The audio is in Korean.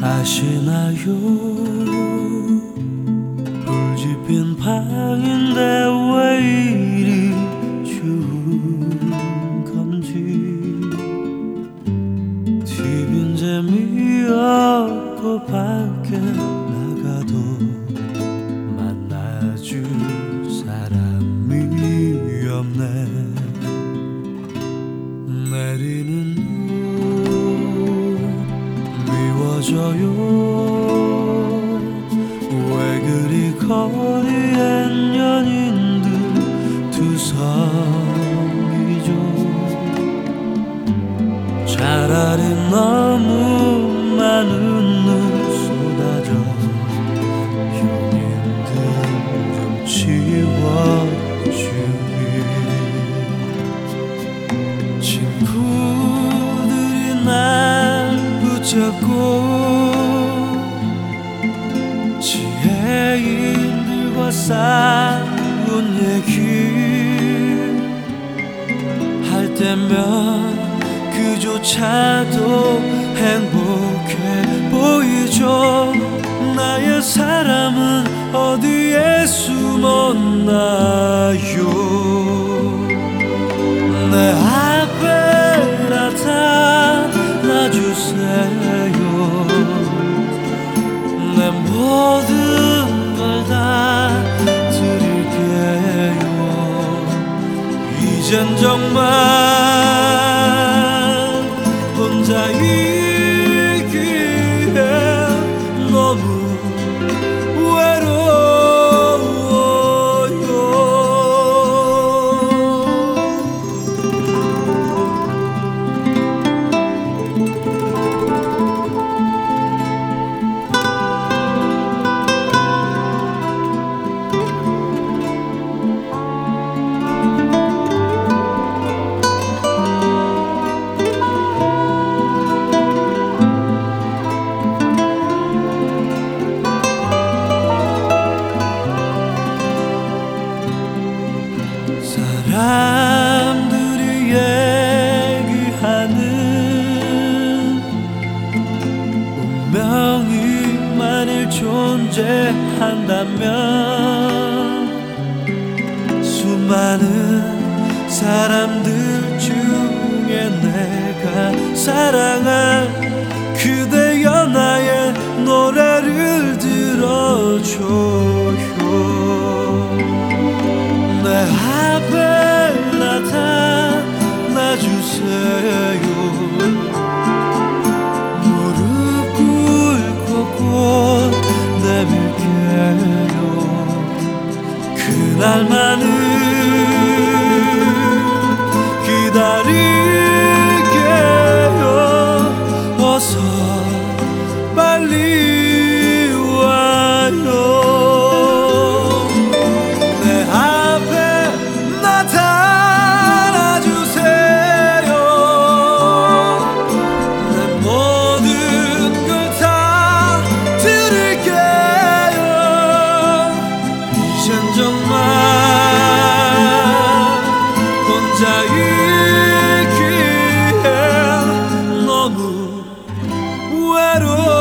아시나요? 불지핀 방인데 왜 이리 추운 건지. TV는 재미없고 밖에 나가도 만나줄 사람이 없네. 내리는 미워져요. 왜 그리 거리엔 연인들 투성이죠. 차라리 너무 많은 눈 쏟아져 연인들 좀 치워주길. 친구들이 날 붙잡고 지혜인들과 싸운 얘기 할 때면 그조차도 행복해 보이죠. 나의 사람은 어디에 숨었나요? 내 앞에 나타나주세요. 내 모든 걸 다 드릴게요. 이젠 정말 혼자이기에 너무 외로워요. 사람들이 얘기하는 운명이 만일 존재한다면 수많은 사람들 중에 내가 사랑한 그대여 나의 노래를 들어줘요. 내 앞에 나타나주세요. 무릎 꿇고 꼭 내밀게요. 그날만을 기다릴게요. 어서 빨리 와요. 정말 혼자이기에 너무 외로워.